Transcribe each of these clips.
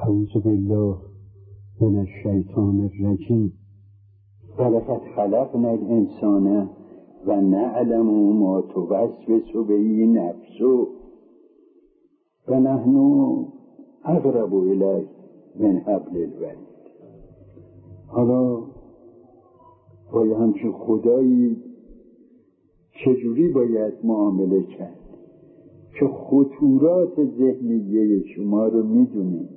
اعوذ بالله من الشیطان الرجیم. ولقد خلقنا الانسان و نعلم ما توسوس به نفسه و نحن اقرب الیه من حبل الورید. حالا با یه همچین خدایی چجوری باید معامله کرد که خطورات ذهنیه شما رو میدونیم؟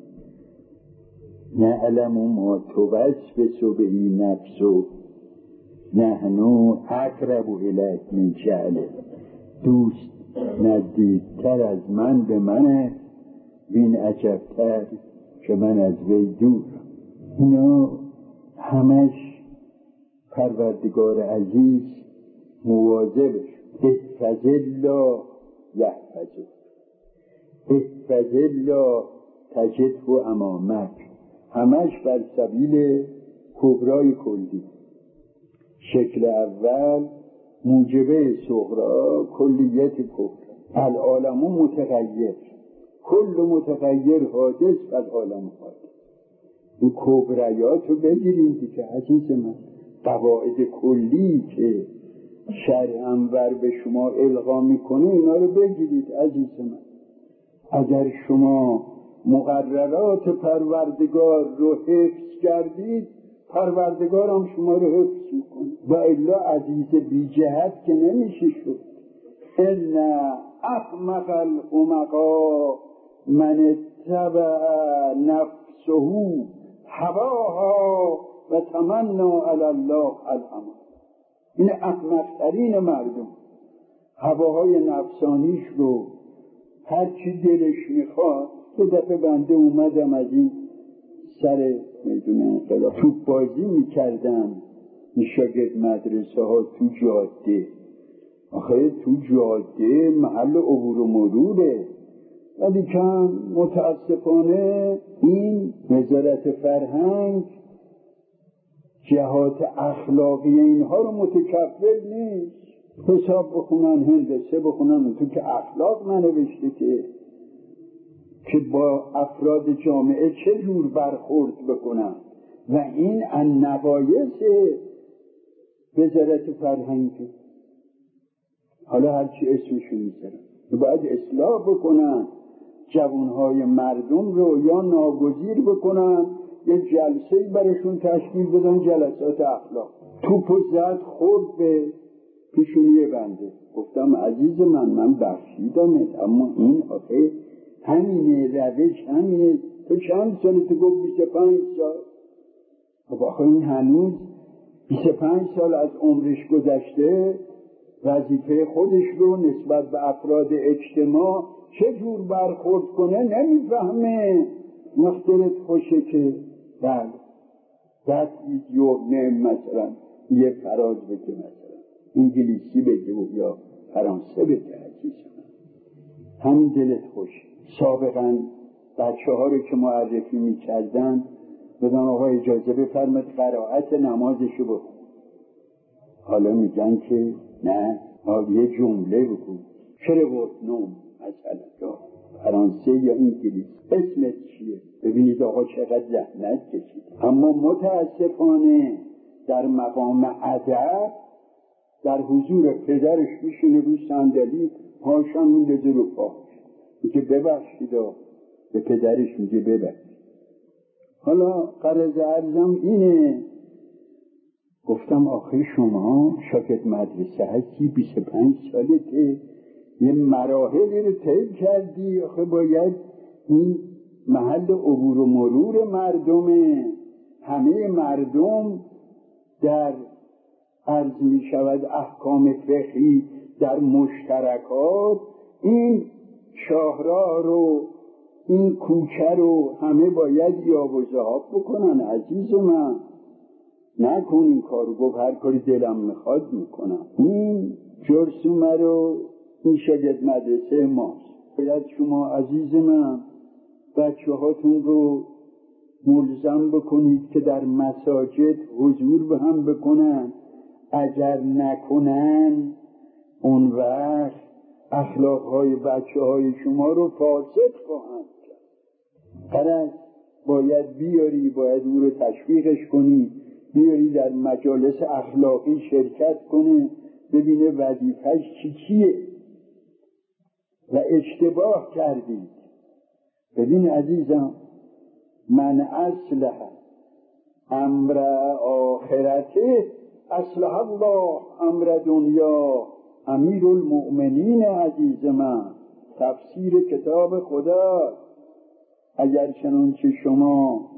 نعلم ما توسوس به نفسه نحن اقرب الیه من جعله. دوست نزدیکتر از من به منه، وین عجبتر که من از وی دورم. اینا همش پروردگار عزیز مواظبش. احفظ الله یحفظه، احفظ الله تجده امامک. همش بر سبیل کبرای کلی. شکل اول موجبه صغرا کلیت کبرا. العالم متغیر، کل متغیر حادث و العالم حادث. این کبریات رو بگیرید دیگه عزیز من. قواعد کلی که شرع انور به شما القا میکنه اینا رو بگیرید عزیز من. اگر شما مقررات پروردگار رو حفظ کردید، پروردگار هم شما رو حفظ میکنه. و الا عزیز بی جهت که نمیشه شد. ان احمق الحمقا من اتبع نفسه هواها و تمنا علی الله الامر. این احمق‌ترین مردم هواهای نفسانیش رو هر چی دلش میخواد. یه دفعه بنده اومدم از این سر میدونه انقلاب توپ بازی میکردم این شاگرد مدرسه ها تو جاده. آخه تو جاده محل عبور و مروره، ولی که متاسفانه این وزارت فرهنگ جهات اخلاقی اینها رو متکفل نیست. حساب بخونن، هندسه بخونن، تو که اخلاق ننوشته که با افراد جامعه چه جور برخورد بکنن. و این النبایس وزارت فرهنگ. حالا هرچی اسمشو میذارن باید اصلاح بکنن. جوانهای مردم رو یا ناگزیر بکنن، یه جلسه‌ای براشون تشکیل بدن، جلسات اخلاق. توپ و زد خورد به پیشونی بنده. گفتم عزیز من بخشیدمت، اما این آخه همینه روش، همینه. تو چند سالت؟ گفت 25 سال. خب آخه این هنوز 25 سال از عمرش گذشته، وظیفه خودش رو نسبت به افراد اجتماع چه جور برخورد کنه نمیفهمه. مختلط خوشه که بله that is your name مثلا یه فراز بگه، مثلا انگلیسی بگه یا فرانسه بگه. عزیزم همین دلت خوش. سابقا بچه ها رو که معرفی می کردن بدن آقا اجازه بفرمد قرائت نمازشو بخون. حالا میگن که نه یه جمله بگو. چرا بود نوم مثلا یا فرانسه یا انگلیسی اسمت چیه؟ ببینید آقا چقدر زحمت کشید. اما متاسفانه در مقام ادب در حضور پدرش میشینه رو صندلی، پاشم میندازه رو پاش، میگه ببخشید. به پدرش میگه ببخشید. حالا قرض عرضم اینه، گفتم آخه شما شاگرد مدرسه هستی، 25 سالته، یه مراحلی رو طی کردی. آخه باید این محل عبور و مرور مردمه. همه مردم در عرض می شود احکام فقهی در مشترکات این شاهراه رو، این کوچه رو همه باید یاب و ذهاب بکنن. عزیز من نکن این کارو. گفت هر کاری دلم میخواد میکنم. این جرسومه رو این شاگرد مدرسه ماست. باید شما عزیز من بچه هاتون رو ملزم بکنید که در مساجد حضور به هم بکنن. اگر نکنن اون وقت اخلاقهای بچه های شما رو فاسد خواهند کرد. قرار باید بیاری، باید او رو تشویقش کنی، بیاری در مجالس اخلاقی شرکت کنه، ببینه وظیفه‌اش چیه و اشتباه کردید. ببین عزیزم، من اصلح امر آخرته اصلح الله امر دنیا. امیر المؤمنین عزیز من، تفسیر کتاب خدا. اگر چنانچه شما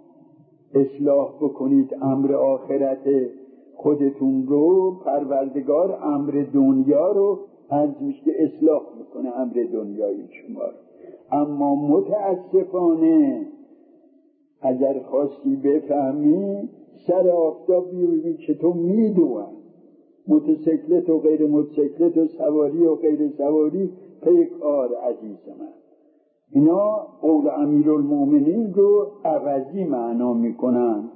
اصلاح بکنید امر آخرت خودتون رو، پروردگار امر دنیا رو عرض میشه اصلاح میکنه، امر دنیای شما رو. اما متاسفانه اگر خواستی بفهمی، سر آفتاب ببین چطور میدوئن، موتورسیکلت و غیر موتورسیکلت و سواری و غیر سواری پی کار. عزیز من، اینا قول امیرالمؤمنین رو عوضی معنا میکنن،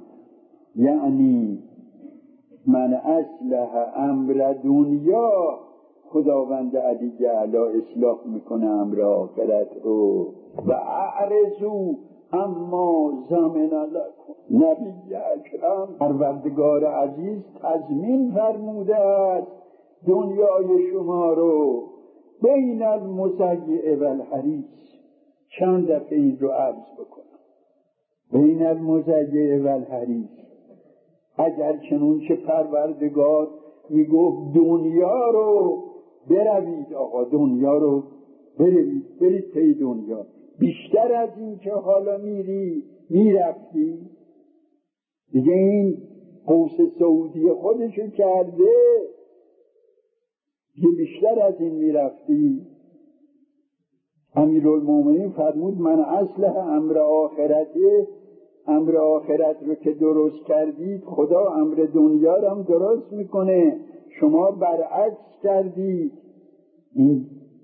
یعنی من اصلح امر دنیا، خداوند علی جل اصلاح میکنه امر آخرت رو. و اعرضوا اما زمن لکم، نبی اکرم پروردگار عزیز تضمین فرموده است دنیای شما رو بین المضیع و الحریص. چند دفعه این رو عرض بکنم، بین المضیع و الحریص. اگر چنانچه پروردگار میگفت دنیا رو بروید، آقا دنیا رو برید پی دنیا، بیشتر از این که حالا میرفتی دیگه، این قوس سعودی خودشو کرده دیگه، بیشتر از این میرفتی. امیرالمومنین فرمود من اصلح امر آخرته، امر آخرت رو که درست کردید، خدا امر دنیا رو هم درست میکنه. شما برعکس کردید، این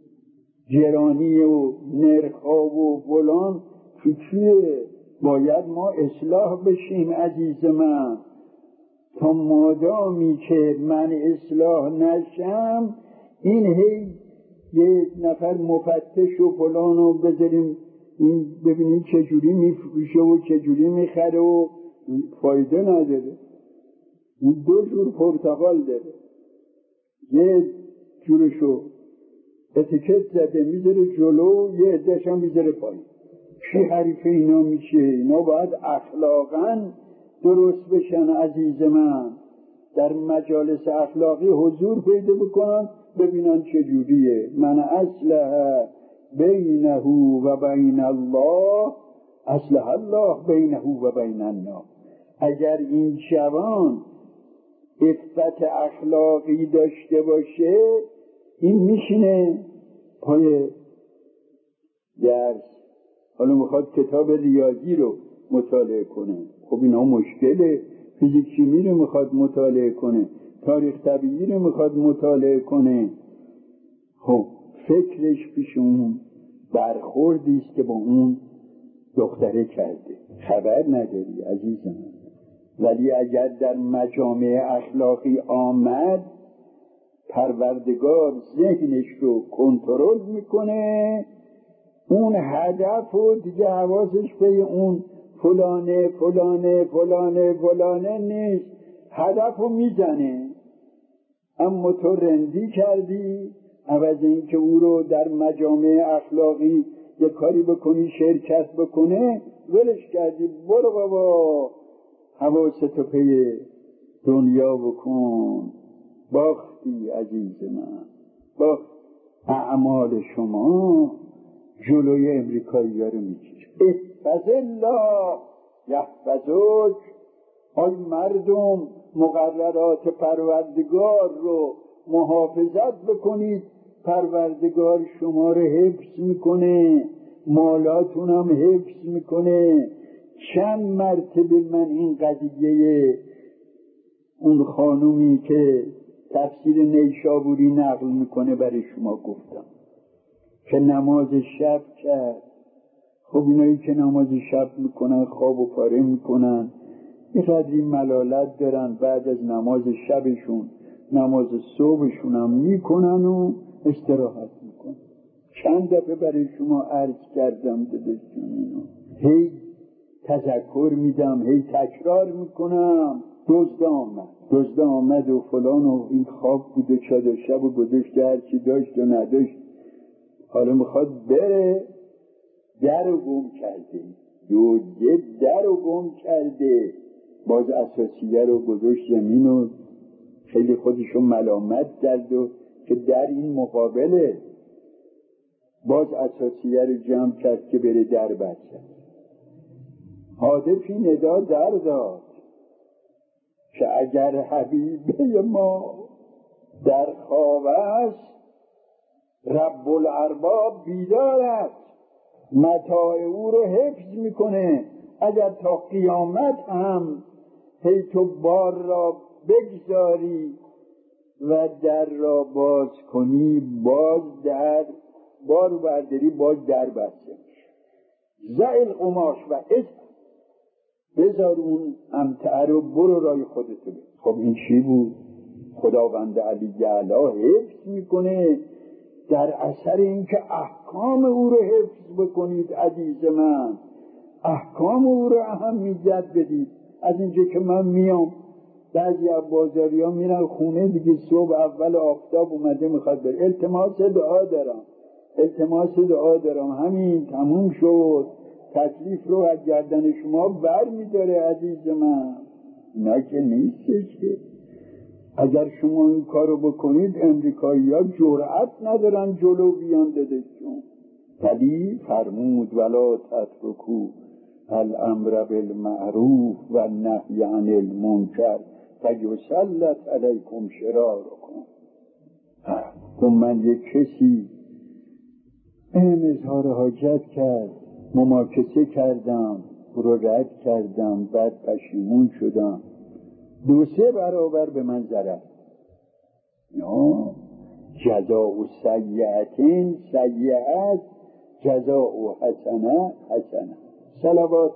جرانی و نرخا و فلان چیه؟ باید ما اصلاح بشیم عزیز من. تا مادامی که من اصلاح نشم، این هی یه نفر مفتش و فلان رو بذاریم این ببینیم چجوری میفروشه و چجوری میخره و فایده نداره. اون دو جور پرتقال داره، یه جورشو اتیکت زده میذاره جلو، یه عده‌ش هم میذاره پایین. چی حریف اینا میشه؟ اینا باید اخلاقاً درست بشن عزیز من، در مجالس اخلاقی حضور پیدا بکنن، ببینن چجوریه. من اصلح بینه و بین الله اصلح الله بینه و بین الناس. اگر این جوان عفت اخلاقی داشته باشه، این میشینه پای درس، حالا میخواد کتاب ریاضی رو مطالعه کنه، خب اینا مشکله. فیزیک شیمی رو میخواد مطالعه کنه، تاریخ طبیعی رو میخواد مطالعه کنه، خب فکرش پیش اون برخوردی است که با اون دختره کرده، خبر نداری عزیزم. ولی اگر در مجامع اخلاقی آمد، پروردگار ذهنش رو کنترل میکنه، اون هدف و دیگه حواسش به اون فلانه فلانه فلانه فلانه نیست، هدف رو میزنه. اما تو رندی کردی، عوض این که او رو در مجامع اخلاقی یک کاری بکنی شرکت بکنه، ولش کردی. برو بابا حواستو پی دنیا بکن. باختی عزیز من، باخت. اعمال شما جلوی امریکایی ها رو میگیره. احفظ الله یحفظک. آی مردم، مقررات پروردگار رو محافظت بکنید، پروردگار شما رو حفظ میکنه، مالاتون هم حفظ میکنه. چند مرتبه من این قضیه اون خانومی که تفسیر نیشابوری نقل میکنه برای شما گفتم که نماز شب کرد. خب اینایی که نماز شب میکنن خواب و پاره میکنن، اینقدری ملالت دارن، بعد از نماز شبشون نماز صبحشون هم میکنن و استراحت میکنن. چند دفعه برای شما عرض کردم داداشون اینو، هی تذکر میدم، هی تکرار میکنم. دزد آمد و فلان و این خواب بود و چاد و شب و گذشت، هرچی داشت و نداشت، حالا میخواد بره، در رو گم کرده. دزده در رو گم کرده. باز اساسیه رو گذاشت زمین و خیلی خودشو ملامت کرد و که در این مقابله. باز اساسیه رو جمع کرد که بره در بزن. هادفی ندا در داد که اگر حبیبه ما در خواب است، رب الارباب بیدار است، متاع او رو حفظ میکنه. اگر تا قیامت هم هی تو بار را بگذاری و در را باز کنی، باز در بار برداری، باز در بسته میشه. زعل قماش و بذار اون امتعه رو، برو رای خودتو بید. خب این چی بود؟ خداوند علی اعلی حفظ میکنه در اثر اینکه احکام او رو حفظ بکنید. عزیز من، احکام او رو اهمیت بدید. از اینجا که من میام، بعضی از بازاری ها میرن خونه دیگه، صبح اول آفتاب اومده میخواد بره، التماس دعا دارم، همین تموم شد، تکلیف رو از گردن شما بر میداره. عزیز من، اینا که نیستش که اگر شما این کارو بکنید، امریکایی ها جرأت ندارن جلو بیان دادشون. ولی فرمود ولا تترکوا الامر بالمعروف و نهی عن المنکر فیسلط علیکم شرارکم. من یک کسی اظهار حاجت کرد، مماکسه کردم، رو رد کردم، بعد پشیمون شدم، 2-3 برابر به من ضرر. جزاء سیئة سیئة، جزاء حسنة حسنة. صلوات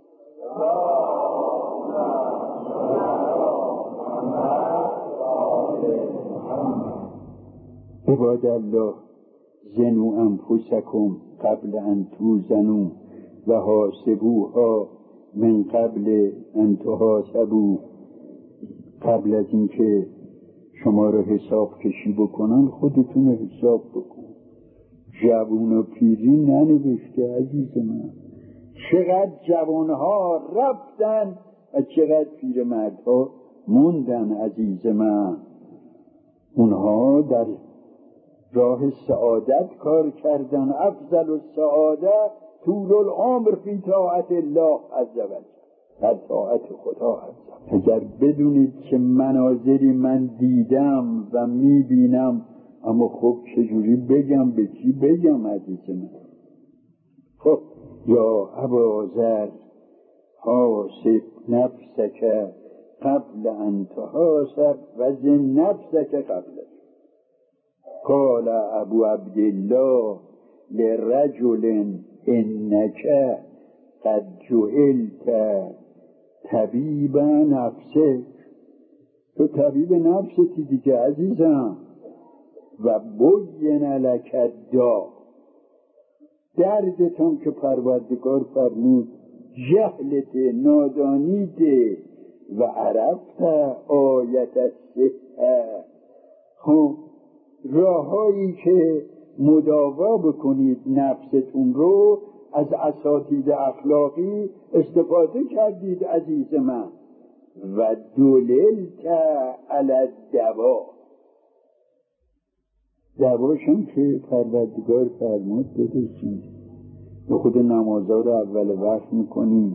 عباد الله، زنوا انفسکم قبل ان توزنوا و حاسبوها من قبل ان تحاسبوا. قبل از اینکه شما رو حساب کشی بکنن، خودتون رو حساب بکن. جوون و پیری ننوشته عزیز من. چقدر جوانها رفتن و چقدر پیرمردها موندن عزیز من. اونها در راه سعادت کار کردن. افضل السعادت طول العمر فی طاعت الله عز و جل، در طاعت خدا عز و جل. اگر بدونید که مناظری من دیدم و میبینم، اما خب چجوری بگم، به کی بگم عزیز من؟ خب یا ابا ذر حاسب نفسک قبل ان تحاسب و زن نفسک قبل. قال ابو عبدالله لرجل انک قد جعلت طبیب نفسک. تو طبیب نفستی دیگه عزیزم. و بین لک الداء، دردتم که پروردگار فرمود جهلت، نادانیت، و عرفت آیت الصحه. خب راهایی که مداوا بکنید نفستون رو، از اساتید اخلاقی استفاده کردید عزیز من. و دللت علی الدوا، دواشم که پروردگار فرمود دادشون. به خود نمازها رو اول وقت میکنیم،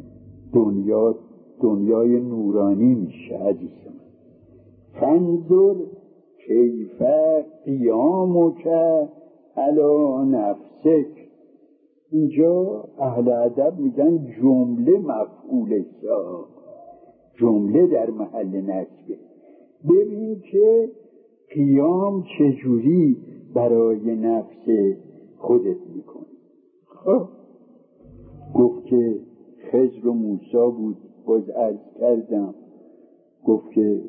دنیای نورانی میشه عزیز من. فانظر کیف قیامک علی نفسک. اینجا اهل ادب میگن جمله مفعول شاه، جمله در محل نصبه. ببین که قیام چجوری برای نفس خودت میکنی. خب گفت که خضر و موسی بود، باز عرض کردم، گفت که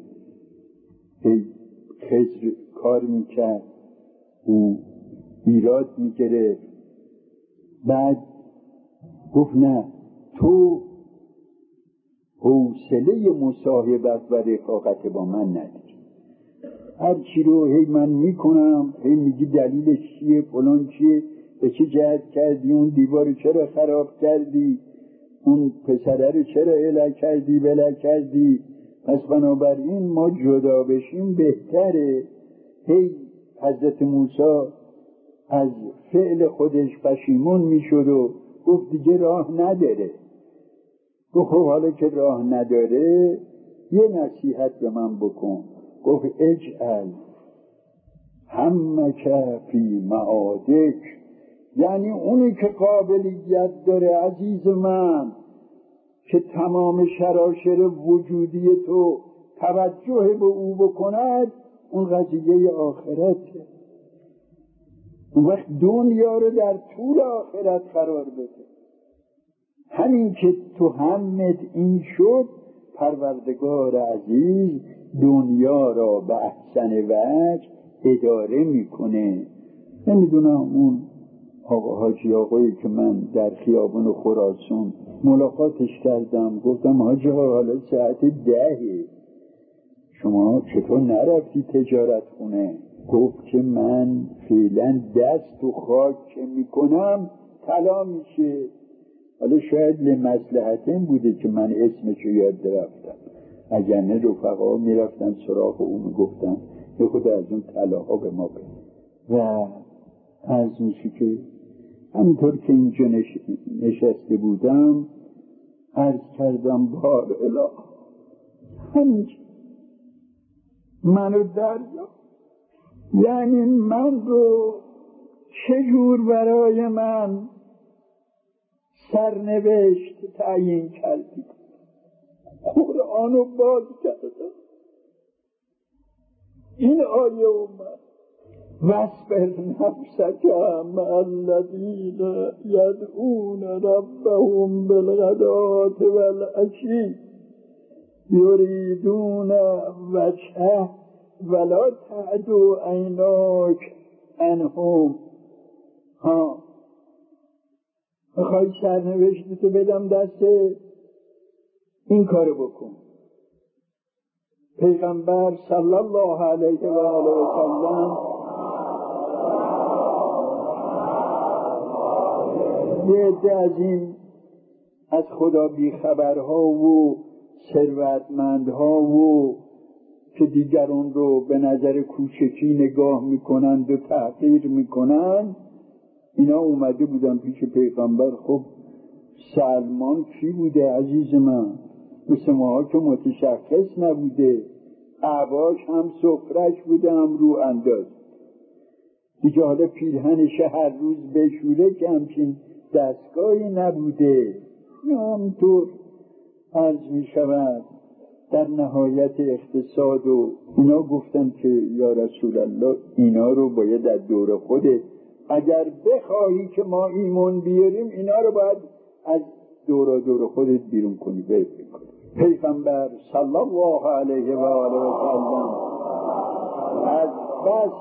خضر کار میکرد، او ایراد میگرفت. بعد گفت نه، تو حوصله مصاحبت و رفاقت با من نداری. هر چی رو هی من میکنم، هی میگی دلیلش چیه، فلان چیه، به چه جهت کردی، اون دیوار رو چرا خراب کردی، اون پسره رو چرا اله کردی بله کردی، پس بنابراین ما جدا بشیم بهتره. هی حضرت موسی از فعل خودش پشیمون میشد و گفت دیگه راه نداره. گفت خب حالا که راه نداره یه نصیحت به من بکن. گفت اجعل همک فی معادک، یعنی اونی که قابلیت داره عزیز من که تمام شراشر وجودی تو توجه به او بکند، اون قضیه آخرته. اون وقت دنیا رو در طول آخرت قرار بده. همین که تو همت این شد، پروردگار عزیز دنیا را به احسن وجه اداره میکنه. نمیدونم اون حاجی آقایی که من در خیابان خراسان ملاقاتش کردم، گفتم حاجی آقا حالا ساعت 10 شما چطور نرفتی تجارت خونه؟ گفت که من فعلا دست و خاک که میکنم طلا میشه. حالا شاید لمصلحتین بوده که من اسمشو یاد رفتم، اگر نه رفقا میرفتن سراغ او میگفتن یه خود از اون طلاها به ما بده. و عرض میشه که همینطور که اینجا نشسته بودم عرض کردم بار اله همینجا منو دریا، یعنی من رو چجور برای من سرنوشت تعیین کردی. قرآنو باز کردم، این آیه اومد واصبر نفسک مع الذین یدعون ربهم بالغداة والعشی یریدون وجهه ولا تعد عیناک عنهم. میخوای سرنوشتتو بدم دست این کارو بکن. پیغمبر صلی الله علیه و آله و سلم یه عده از این از خدا بیخبرها و ثروتمندها و که دیگران رو به نظر کوچکی نگاه میکنند و تحقیر میکنند، اینا اومده بودن پیش پیغمبر. خب سلمان کی بوده عزیز من؟ مثل ماها که متشخص نبوده، عباش هم سفرش بوده هم رو انداز دیگه. حالا پیرهنش هر روز بشوره که همچین دستگاهی نبوده. همینطور عرض می شود در نهایت اقتصاد و اینا گفتن که یا رسول الله اینا رو باید در دور خودت، اگر بخواهی که ما ایمان بیاریم اینا رو باید از دور خودت بیرون کنی. پیغمبر صلی الله علیه و آله و سلم از بس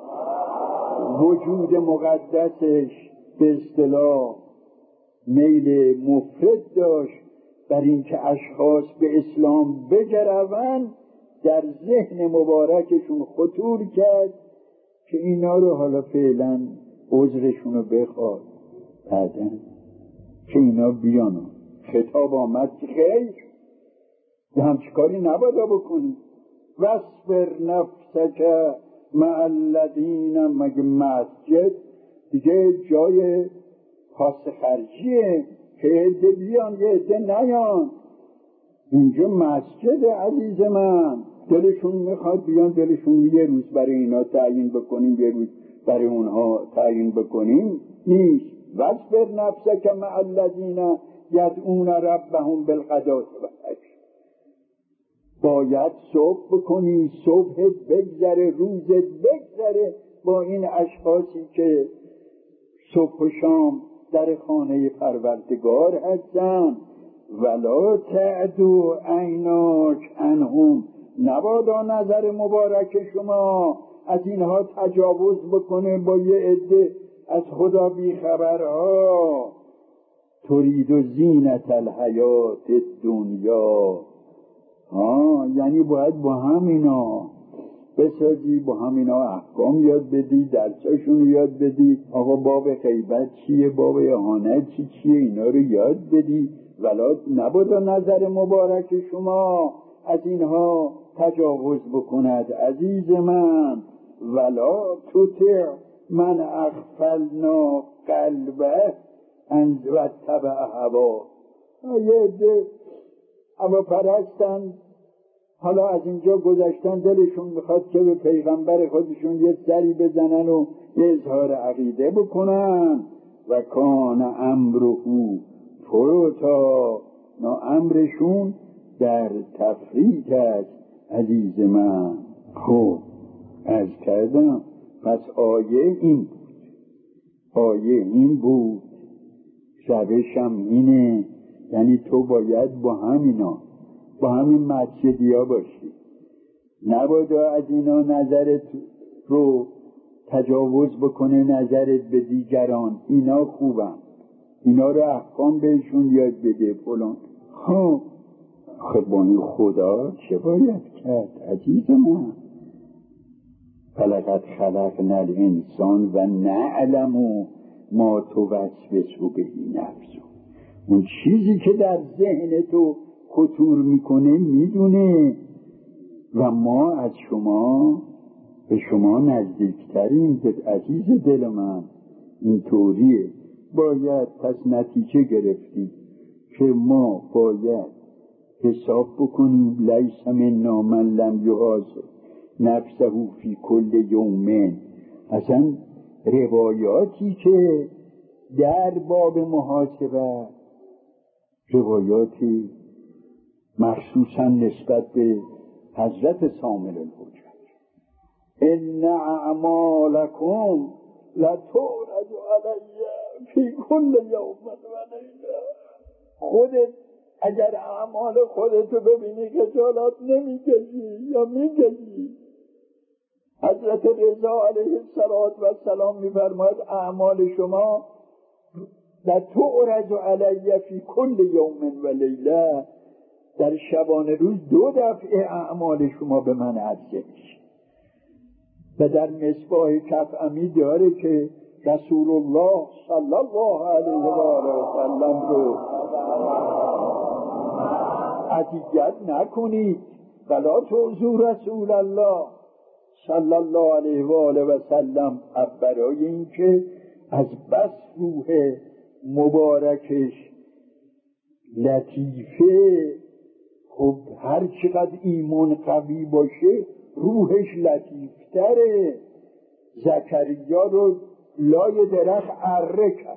وجود مقدسش به اصطلاح میل مفرد داشت بر این که اشخاص به اسلام بگروند، در ذهن مبارکشون خطور کرد که اینا رو حالا فعلا عذرشون رو بخواد، بعدن که اینا بیانو. خطاب آمد که خیر یه همچی کاری نباید بکنی. واصبر نفسک مع الذین، مگه مسجد دیگه جای پاس خرجیه که عده بیان یه عده نیان؟ اینجا مسجد عزیز من. دلشون میخواد بیان، دلشون یه روز برای اینا تعیین بکنیم یه روز برای اونها تعیین بکنیم نیست. واصبر نفسک مع الذین یدعون ربهم بالغداة والعشی. باید صبح بکنی، صبحت بگذره، روزت بگذره با این اشخاصی که صبح و شام در خانه پروردگار هستن. ولا تعدو عیناک عنهم، نبادا نظر مبارک شما از اینها تجاوز بکنه با یه عده از خدا بیخبرها. ترید زینت الحیات الدنیا. یعنی باید با همینا بسازی، با همینا احکام یاد بدی، درساشون یاد بدی. آقا باب غیبت چیه، باب اهانت چیه، اینا رو یاد بدی. ولی نبادا نظر مبارک شما از اینها تجاوز بکند عزیز من. ولا تطع من اغفلنا قلبه ان واتبع هواه. یه عده اما پرستن، حالا از اینجا گذشتن، دلشون میخواد که به پیغمبر خودشون یه سری بزنن و یه اظهار عقیده بکنن. و کان امره فروتا، امرشون در تفریط است عزیز من. خب عرض کردم پس آیه این بود، روشم اینه. یعنی تو باید با همین مسجدی ها باشی، نبادا از اینا نظرت رو تجاوز بکنه، نظرت به دیگران. اینا خوبن، اینا رو احکام بهشون یاد بده فلان. خب با این خدا چه باید کرد عزیز من؟ فلقد خلقنا الانسان و نعلم ما توسوس به نفسه. اون چیزی که در ذهن تو خطور میکنه میدونه. و ما از شما به شما نزدیکترین عزیز دل من. اینطوریه. باید پس نتیجه گرفتیم که ما باید حساب بکنیم. لیس منا من لم یحاسب نفسه فی کل یوم. اصلا روایاتی که در باب محاسبه، روایاتی مخصوصا نسبت به حضرت صامل الحجت، ان اعمالکم لتعرض علی فی کل یوم و لیله. خودت اگر اعمال خودتو ببینی خجالت نمیکشی یا میکشی؟ حضرت رضا علیه السلام میفرماید اعمال شما لتعرض علی فی کل یوم و لیله، در شبانه روز 2 دفعه اعمال شما به من عرضه میشه. و در مصباح کفعمی داره که رسول الله صلی الله علیه و آله و سلم رو اذیت نکنید. ولا تؤذوا رسول الله صلی الله علیه و آله و سلم. برای اینکه از بس روح مبارکش لطیفه، خب هر چقدر ایمان قوی باشه روحش لطیفتره. زکریا رو لای درخت اره کرد،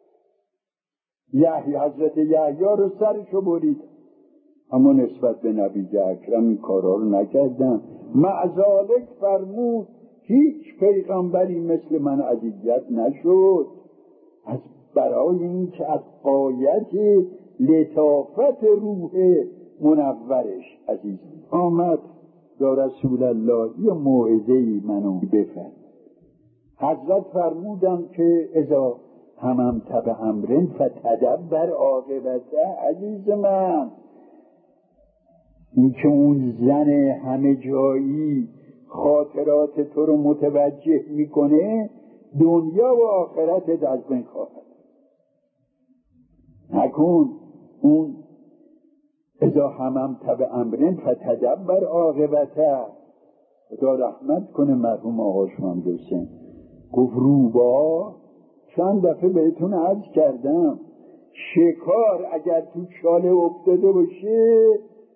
حضرت یحیی رو سرشو برید، اما نسبت به نبی اکرم این کارا رو نکردن. معذالک فرمود هیچ پیغمبری مثل من اذیت نشد. از برای این که از غایت لطافت روح منورش عزیز آمد یا رسول الله یه موعظه‌ای منو بفرم. حضرت فرمودن که اذا هممت بامر فتدبر عاقبته. عزیز من، این که اون زن همه جایی خاطرات تو رو متوجه میکنه، دنیا و آخرتت از بین خواهد. نکن اون اذا هممت بامر فتدبر عاقبته. خدا رحمت کنه مرحوم آقا شمام حسین، گفت روبا، چند دفعه بهتون عرض کردم، شکار اگر تو چاله افتاده باشه،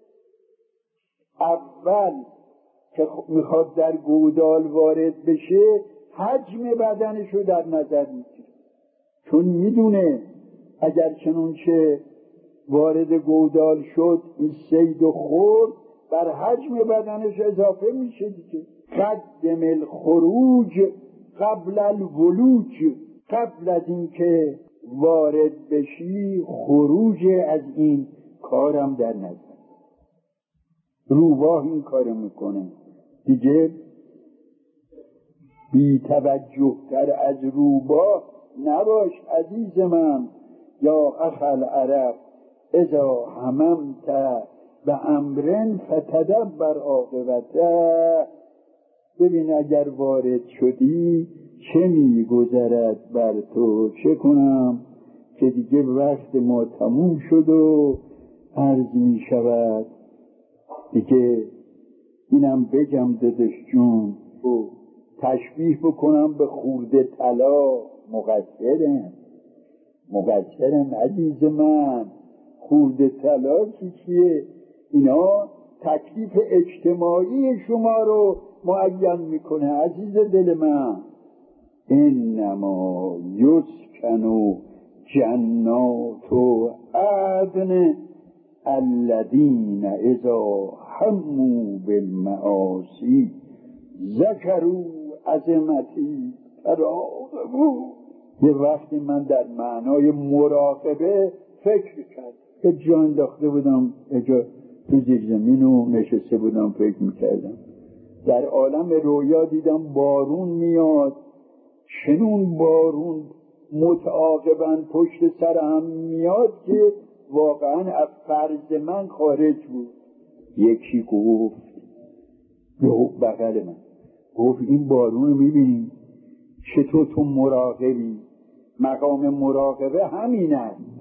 اول که میخواد در گودال وارد بشه حجم بدنشو در نظر میگیره، چون میدونه اگر چنانچه وارد گودال شد این صید و خورد بر حجم بدنش اضافه میشه دیگه. قدم الخروج قبل الولوج، قبل از اینکه وارد بشی خروج از این کارم در نظر. روباه این کارو میکنه دیگه. بی توجه تر از روباه نباش عزیز من. یا اخ العرب اذا هممت به امرن فتدبر عاقبته. ببین اگر وارد شدی چه میگذرد بر تو، چه کنم که دیگه وقت ما تموم شد و عرض می شود دیگه اینم بگم دادش جون و تشبیه بکنم به خورده طلا. مقصرم عزیز من. خورده طلا چیه؟ اینا تکلیف اجتماعی شما رو معین میکنه عزیز دل من. انما یسکن جنات عدن الذین اذا هموا بالمعاصی ذکروا عظمتی تراقبوا. یه وقتی من در معنای مراقبه فکر کردم، یه جا انداخته بودم، یه جا تو زیر زمین و نشسته بودم فکر میکردم. در عالم رویا دیدم بارون میاد، چنون بارون متعاقباً پشت سر هم میاد که واقعاً از فرض من خارج بود. یکی گفت بغل من گفت این بارون رو میبینی چطور تو مراقبی؟ مقام مراقبه همین است.